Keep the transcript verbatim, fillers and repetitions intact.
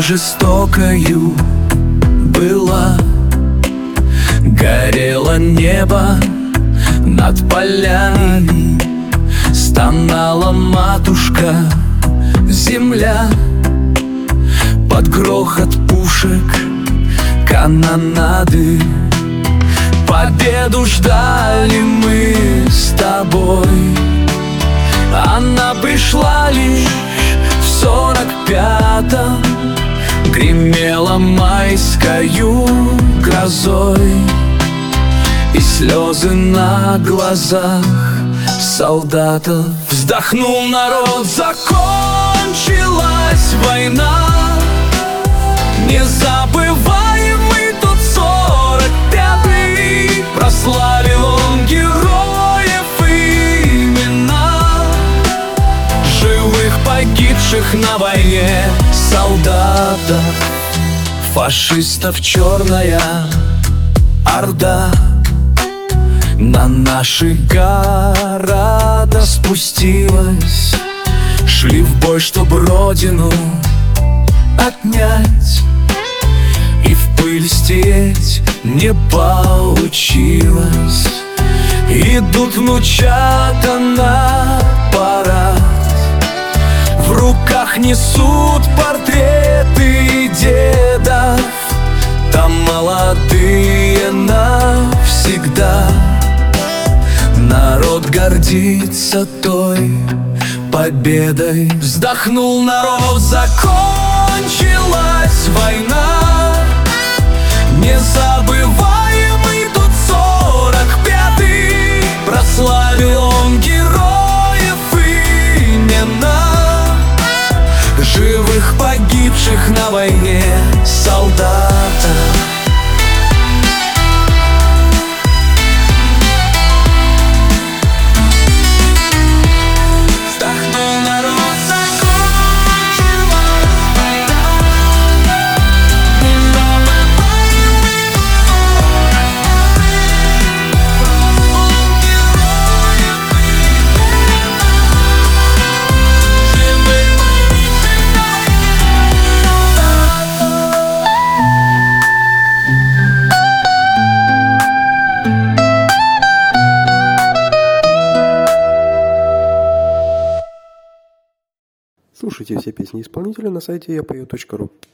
жестокою была. Горело небо над полями, стонала матушка земля. Под грохот пушек канонады победу ждали мы с тобой. Она пришла лишь в сорок пятом, гремела майскою грозой, и слезы на глазах солдатов. Вздохнул народ, закончилась война. Незабываемый тот сорок пятый, прославил он героев имена, живых погибших на войне солдатов. Фашистов черная орда на наши города спустилась. Шли в бой, чтоб родину отнять, и в пыль стереть не получилось. Идут внучата на парад, в руках несут портреты дедов. Там молодые навсегда. Народ гордится той победой. Вздохнул народ, закончилась война. Незабываемый тот сорок пятый, прославил он героев имена, живых погибших на войне солдатов. Слушайте все песни исполнителя на сайте я пою точка ру.